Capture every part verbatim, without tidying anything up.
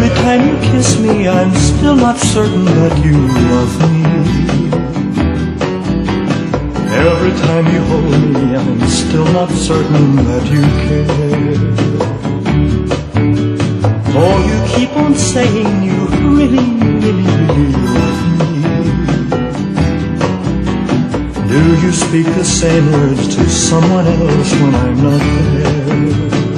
Every time you kiss me, I'm still not certain that you love me. Every time you hold me, I'm still not certain that you care. Oh, you keep on saying you really, really, really love me. Do you speak the same words to someone else when I'm not there?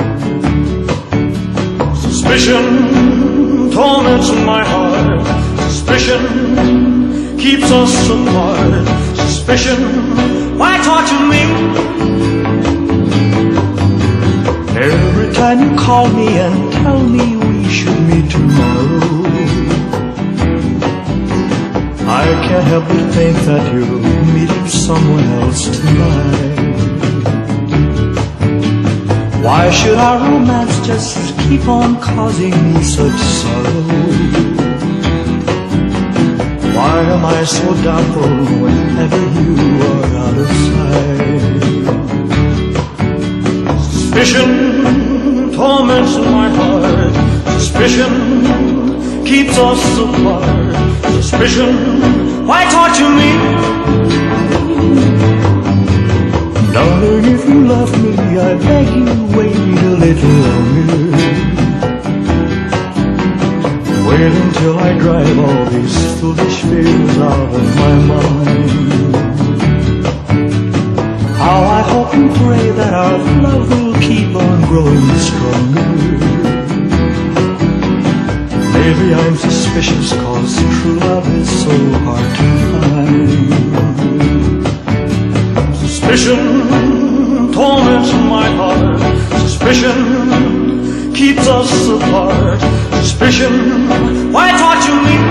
Suspicion torments my heart. Suspicion keeps us apart. Suspicion, why torture me? Every time you call me and tell me we should meet tomorrow, I can't help but think that you're meeting someone else tonight. Why should our romance just keep on causing me such sorrow? Why am I so doubtful whenever you are out of sight? Suspicion torments my heart. Suspicion keeps us apart. Suspicion, why torture me? Darling, if you love me, I beg you wait a little longer. Wait until I drive all these foolish fears out of my mind. How I hope and pray that our love will keep on growing stronger. Maybe I'm suspicious, cause true love is so hard to find. Suspicion torments my heart. Suspicion keeps us apart. Suspicion, why torture me?